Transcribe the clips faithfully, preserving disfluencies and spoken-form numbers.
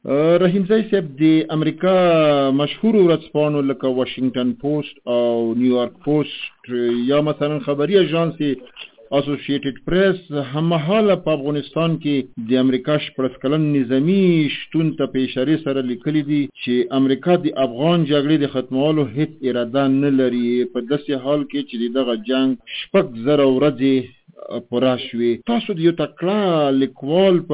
رحیم زی صاحب د امریکا مشهور ورځپاڼو لکه واشنگټن پوسټ او نیویارک پوسټ یا مثلا خبري اژانس اسوسییټډ پریس هممهاله په افغانستان کې د امریکا شپږ کلن نظامی شتون ته په اشاره سره لیکلي دي چې امریکا د افغان جګړې د ختمولو هیڅ اراده نه لري په داسې حال کې چې دغه جنگ شپږ زره ورځې پوره شوې. تاسو د یو تکړه لیکوال په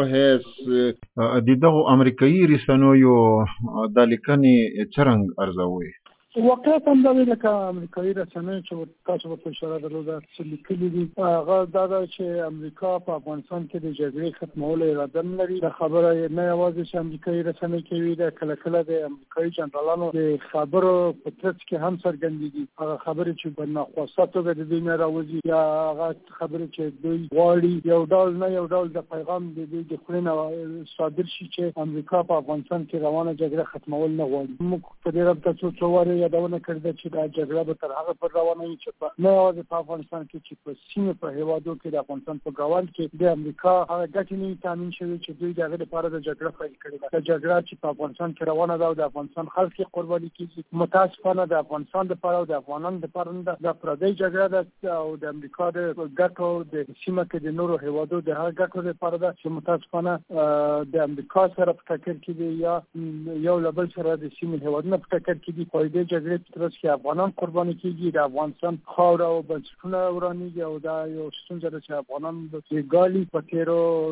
حیث د دغو امریکایي رسنیو د لیکنې څرنګه ارزوئ؟ واقعا هم دا لکه امریکایي رسنیو چې تاسو ورته اشاره درلوده چې لیکلي دي هغه دا ده چې امریکا په افغانستان کې د جګړې ختمولو اراده نه لري. دا خبره نه یوازې چې امریکایي رسنۍ کوي، دا کله کله د امریکایي جنرالانو د خبرو په ترڅ کې هم څرګندېږي. هغه خبرې چې په ناخواسته توګه د دوی نه راوځي یا هغه خبرې چې دوی غواړي یو ډول نه یو ډول د پیغام د دوی د خولې نه صادر شي چې امریکا په افغانستان کې روانه جګړه ختمول نه غواړي. موږ په دې رابطه څو څو وارې یادونه کړې چې دا جګړه به تر هغه پر روانه وي چې په نه یوازې په افغانستان کې چې په سیمه په هیوادو کې د افغانستان په ګاونډ کې د امریکا هغه ګټې نه تامین شوي چې دوی د هغې لپاره د جګړه پیل کړې ده. دا جګړه چې په افغانستان کې روانه ده او د افغانستان خلک یې قرباني کېږي، متاسفانه د افغانستان دپاره او د افغانانو دپاره نه ده، دا پردۍ جګړه ده او د امریکا د ګټو د سیمه کې د نورو هیوادو د هغه ګټو لپاره ده چې متاسفانه د امریکا سره په ټکر کې دي یا یو له بل سره د سیمې هیوادونه په ټکر کې دي. په دې جګړې په ترڅ کې افغانان قرباني کېږي، د افغانستان خاوره او بنسټونه ورانېږي او دا یو ستونزه ده چې افغانان د ګالي په تېرو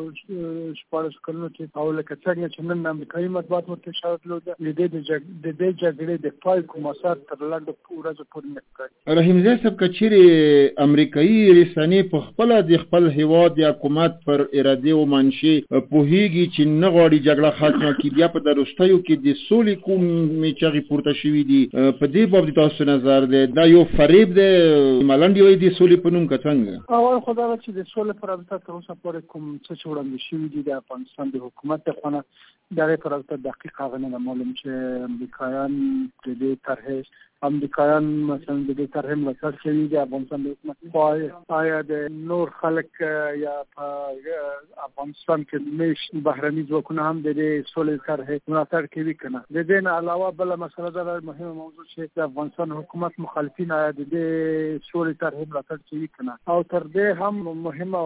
شپاړسو کلونو کې او لکه څنګه چې نن امریکایي مطبوعات ورته اشاره درلوده د دې جګړې د پای کوم اثر تر لنډو ورځو پورې نه ښکاري. رحیم زی صاحب که چیرې امریکایي رسنۍ په خپله د خپل هیواد یا حکومت پر ارادې و منشې پوهېږي چې نه غواړي جګړه ختمه کړي، بیا په وروستیو کې د سولې کومې چغې پورته شوي دي، په دې باب د تاسو نظر دی؟ دا یو فریب دی ملنډ یوې د سولې په نوم که څنګه؟ اول خو دا ده چې د سولې په رابطه تر اوسه پورې کوم څه چې وړاندې شوي دي د افغانستان د حکومت د خوا نه د هغې په رابطه دقیق هغه نه ده معلوم چې امریکایان د دې طرحې امریکایان مثلا د دې طرحې ملاتړ کوي د افغانستان د حکومت خوا. آیا د نور خلک یا په افغانستان کې میشت بهرني ځواکونه هم د دې سولې طرحې ملاتړ کوي که نه؟ د دې نه علاوه بله مسله دا ده مهمه موضوع چې د افغانستان حکومت مخالفین آیا د دې سولې طرحې ملاتړ کوي که نه؟ او تر دې هم مهمه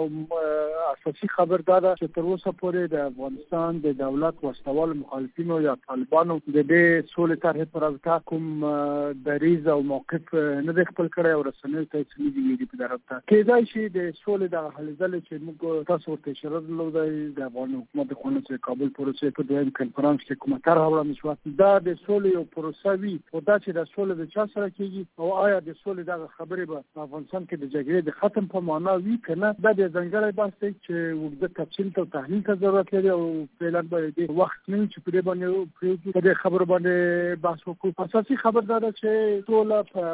او اساسي خبر دا ده چې تر اوسه پورې د افغانستان د دولت وسلوال مخالفینو یا طالبانو د دې سولې طرحې په رابطه کوم دریځ او موقف نه دی خپل کړی او رسنیو ته هېڅ نه دي ویلي په دې رابطه. کېدای شي د سولې دغه هلې ځلې چې موږ تاسو ورته اشاره درلودی د افغان حکومت د خوا نه چې کابل پروسې په دویم کنفرانس کې کومه طرحه وړاندې شوه دا د سولې یو پروسه وي، خو دا چې د سولې د چا سره کېږي او آیا د سولې دغه خبرې به په افغانستان کې د جګړې د ختم په معنا وي که نه، دا د ځانګړی بحث دی چې اوږده تفصیل ته او تحلیل ته ضرورت لري او فعلا به د وخت نه وي چې په دې باندې پرېږدو په دې خبرو باندې بحث وکړو. اساسي خبر دا ده چې ټوله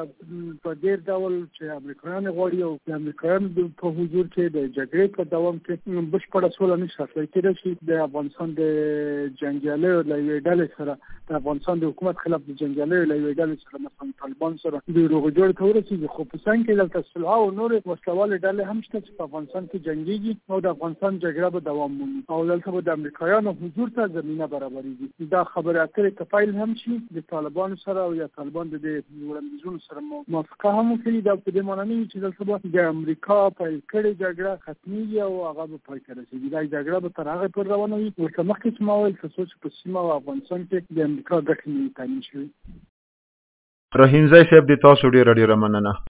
په ډېر ډول چې امریکایان غواړي او د امریکایانو په حضور کې د جګړې په دوام کې بشپړه سوله نشي راتلی. کېدای شي د افغانستان د جنګیالیو له یوې ډلې سره د افغانستان د حکومت خلاف د جنګیالیو له یوې ډلې سره مثلا طالبان سره د روغې جوړې ته ورسېږي، خو په څنګ کې دلته صلح او نورې وسلوالې ډلې هم شته چې په افغانستان کې جنګېږي او د افغانستان جګړه به دوام ومومي او دلته به د امریکایانو حضور ته زمینه برابرېږي. دا خبرې اترې که پیل هم شي د طالبانو سره او یا طالبان د دې وړاندیزونو سره موافقه هم وکړي، دا په دې معنی نه وي چې دلته به د امریکا پیل کړې جګړه ختمېږي او هغه به پای ته رسېږي. دا جګړه به تر هغې پورې روانه وي ورته مخکې چې ما ویل تر څو چې په سیمه او افغانستان کې د امریکا ګټې نه وي تامین شوي. رحیم زی صاحب د تاسو ډېره ډېره مننه.